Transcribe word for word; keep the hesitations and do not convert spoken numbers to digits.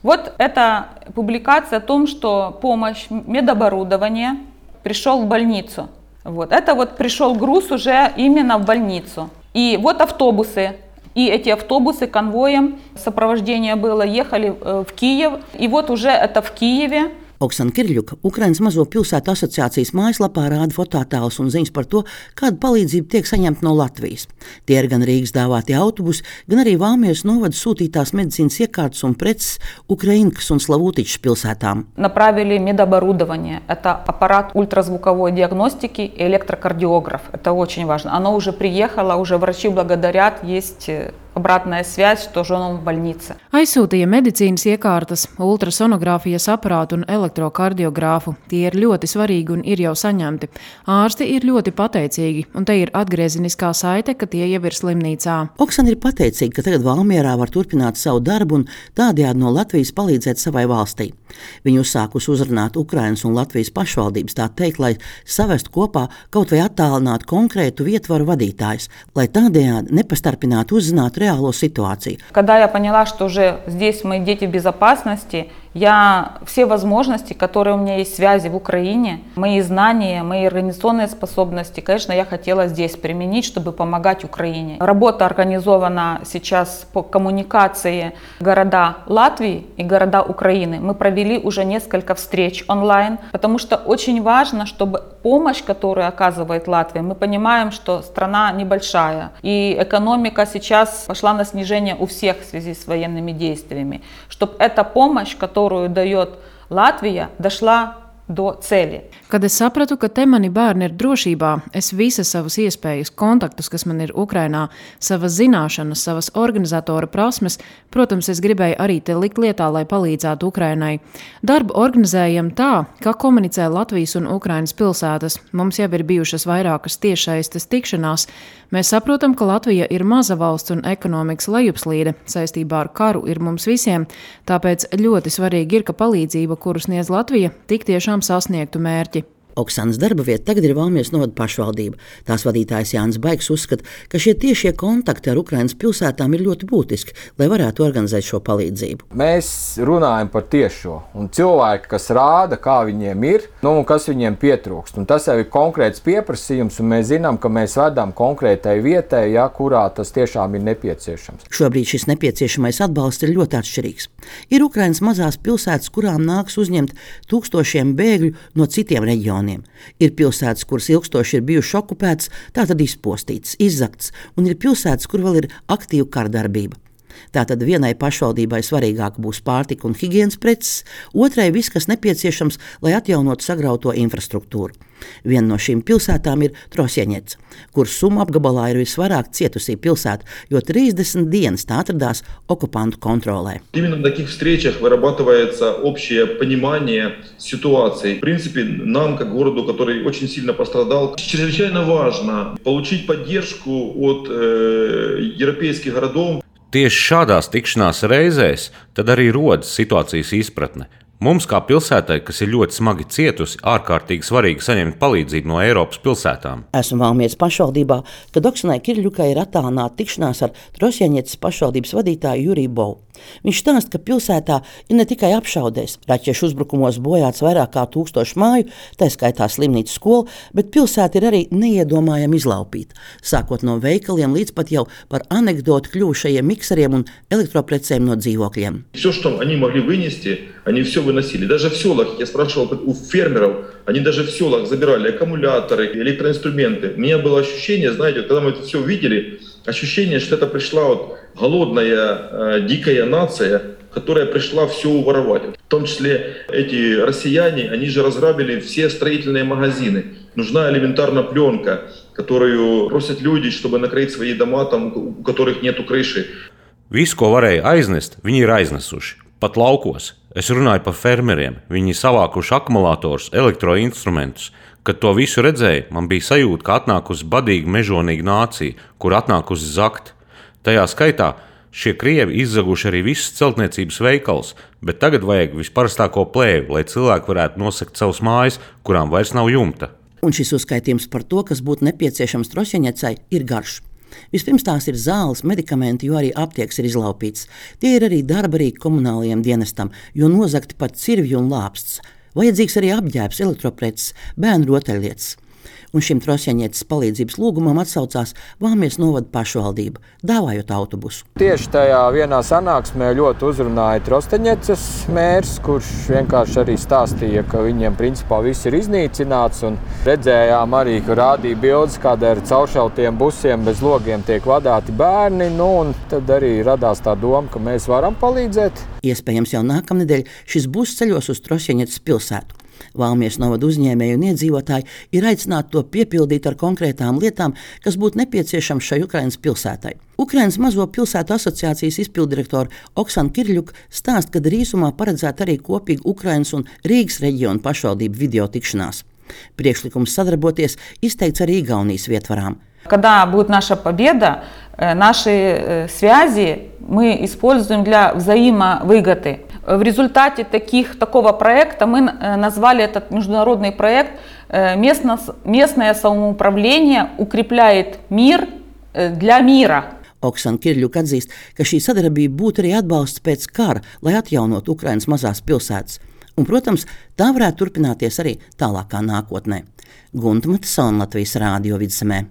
Вот эта публикация о том, что помощь медоборудования пришел в больницу. Вот. Это вот пришел груз уже именно в больницу. И вот автобусы. И эти автобусы конвоем, сопровождение было, ехали в Киев. И вот уже это в Киеве. Oksana Kirļuka, Ukrainas Mazo pilsētu asociācijas mājaslapā rāda fotoattēlus un ziņas par to, kāda palīdzība tiek saņemta no Latvijas. Tie ir gan Rīgas dāvātie autobusi, gan arī Valmieras novada sūtītās medicīnas iekārtas un preces Ukrainkas un Slavutičas pilsētām. Направили медоборудование. Это аппарат ультразвуковой диагностики и электрокардиограф. Это очень важно. Оно уже приехало, уже врачи благодарят, есть обратная связь, что женам в больнице. Aizsūtīja medicīnas iekārtas, ultrasonogrāfijas aparātu un elektrokardiogrāfu. Tie ir ļoti svarīgi un ir jau saņemti. Ārsti ir ļoti pateicīgi, un te ir atgriezeniskā saite, ka tie jau ir slimnīcā. Oksana ir pateicīga, ka tagad Valmierā var turpināt savu darbu un tādējādi no Latvijas palīdzēt savai valstī. Viņa uzsākusi uzrunāt Ukrainas un Latvijas pašvaldības, tā teikt, lai savestu kopā kaut vai attālinātu konkrētu vietvaru vadītājus, lai tādējādi nepastarpinātu uzzinātu реальную ситуацию. Когда я поняла, что уже здесь мои дети в безопасности, я все возможности, которые у меня есть, связи в Украине, мои знания, мои организационные способности, конечно, я хотела здесь применить, чтобы помогать Украине. Работа организована сейчас по коммуникации города Латвии и города Украины. Мы провели уже несколько встреч онлайн, потому что очень важно, чтобы помощь, которую оказывает Латвия, мы понимаем, что страна небольшая, и экономика сейчас пошла на снижение у всех в связи с военными действиями, чтобы эта помощь, которую которую дает Латвия, дошла до цели. Kad es sapratu, ka te mani bērni ir drošībā, es visas savas iespējas, kontaktus, kas man ir Ukrainā, savas zināšanas, savas organizatora prasmes, protams, es gribēju arī te likt lietā, lai palīdzētu Ukrainai. Darbu organizējam tā, kā komunicē Latvijas un Ukrainas pilsētas. Mums jau ir bijušas vairākas tiešsaistes tikšanās. Mēs saprotam, ka Latvija ir maza valsts un ekonomikas lejupslīde. Saistībā ar karu ir mums visiem, tāpēc ļoti svarīgi ir, ka palīdzība, kuru sniedz Latvija, tik tiešām sasniegtu mērķi. Oksanas darba vieta tagad ir Valmieras novada pašvaldība. Tās vadītājs Jānis Baigs uzskata, ka šie tiešie kontakti ar Ukrainas pilsētām ir ļoti būtiski, lai varētu organizēt šo palīdzību. Mēs runājam par tiešo, un cilvēki, kas rāda, kā viņiem ir, nu, un kas viņiem pietrūkst. Un tas jau ir konkrēts pieprasījums, un mēs zinām, ka mēs vedam konkrētai vietai, ja, kurā tas tiešām ir nepieciešams. Šobrīd šis nepieciešamais atbalsts ir ļoti atšķirīgs. Ir Ukrainas mazās pilsētas, kurām nāks uzņemt tūkstošiem bēgļu no citiem reģioniem. Ir pilsētas, kuras ilgstoši ir bijušas okupētas, tātad izpostītas, izzaktas, un ir pilsētas, kur vēl ir aktīva kardarbība. Tātad vienai pašvaldībai svarīgāk būs pārtika un higienas preces, otrai viss, kas nepieciešams, lai atjaunotu sagrauto infrastruktūru. Viena no šīm pilsētām ir Trosjeņets, kuras Sumu apgabalā ir visvairāk cietusī pilsēta, jo тридцать dienas tā atradās okupantu kontrolē. Именно на таких встречах вырабатывается общее понимание ситуации. В принципе, нам, как городу, который очень сильно пострадал, чрезвычайно важно получить поддержку от э, европейских городов. Tieši šādās tikšanās reizēs tad arī rodas situācijas izpratne. Mums, kā pilsētai, kas ir ļoti smagi cietusi, ārkārtīgi svarīgi saņemt palīdzību no Eiropas pilsētām. Esmu Valmieras pašvaldībā, kad Oksanai Kirļukai ir attālināta tikšanās ar Trosjeņetes pašvaldības vadītāju Juriju Bovu. Viņš stāsta, ka pilsētā ir ne tikai apšaudēs, raķešu uzbrukumos bojāts vairāk kā tūkstoši māju, tā skaitā slimnīca, skola, bet pilsēta ir arī neiedomājami izlaupīta, sākot no veikaliem līdz pat jau par anekdoti kļuvušajiem mikseriem un elektroprecēm no dzīvokļiem. Все, что они могли вынести, они все выносили. Даже в селах, я спрашивал у фермеров, они даже в селах забирали аккумуляторы, электроинструменты. У меня было ощущение, знаете, когда мы это все увидели, ощущение, что это пришла вот голодная, э, дикая нация, которая пришла все уворовать. В том числе эти россияне, они же разграбили все строительные магазины. Нужна элементарная пленка, которую просят люди, чтобы накрыть свои дома, там, у которых нету крыши. Visu, ko varēja aiznest, viņi ir aiznesuši. Pat laukos. Es runāju par fermeriem. Viņi savākuši akumulatorus, elektroinstrumentus. Kad to visu redzēju, man bija sajūta, ka atnākusi badīga mežonīga nācija, kur atnākusi zakt. Tajā skaitā šie krievi izzaguši arī visus celtniecības veikals, bet tagad vajag visparastāko plēvi, lai cilvēki varētu nosegt savus mājas, kurām vairs nav jumta. Un šis uzskaitījums par to, kas būtu nepieciešams Trosjeņecai, ir garš. Vispirms tās ir zāles, medikamenti, jo arī aptiekas ir izlaupīts. Tie ir arī darba rīki komunālajiem dienestam, jo nozagti pat cirvji un lāpsts. Vajadzīgs arī apģērbs, elektropreces, bērnu rotaļlietas. Un šim Trosjaņietes palīdzības lūgumam atsaucās Valmieras novada pašvaldība, dāvājot autobusu. Tieši tajā vienā sanāksmē ļoti uzrunāja Trosjaņietes mērs, kurš vienkārši arī stāstīja, ka viņiem principā viss ir iznīcināts. Un redzējām arī, ka rādīja bildes, kāda ar cauršautiem busiem bez logiem tiek vadāti bērni. Nu, un tad arī radās tā doma, ka mēs varam palīdzēt. Iespējams, jau nākamnedēļ šis bus ceļos uz Trosjaņietes pilsētu. Valmieras novada uzņēmēji un iedzīvotāji ir aicināti to piepildīt ar konkrētām lietām, kas būtu nepieciešams šai Ukrainas pilsētai. Ukrainas mazo pilsētu asociācijas izpilddirektora Oksana Kirļuka stāsta, ka drīzumā paredzēta arī kopīga Ukrainas un Rīgas reģiona pašvaldību video tikšanās. Пришликums sadarboties izteikts arī Igaunijas vietvarām. Когда будет наша победа, наши связи мы используем для взаимовыгоды. В результате таких, такого проекта мы назвали этот международный проект «Местно, «Местное самоуправление укрепляет мир для мира». Oksana Kirļuka atzīst, ka šī sadarbība būtu arī atbalsts pēc kara, lai atjaunotu Ukrainas mazās pilsētas. Un, protams, tā varētu turpināties arī tālākā nākotnē. Gunta Matisona, Latvijas Rādio Vidzemē.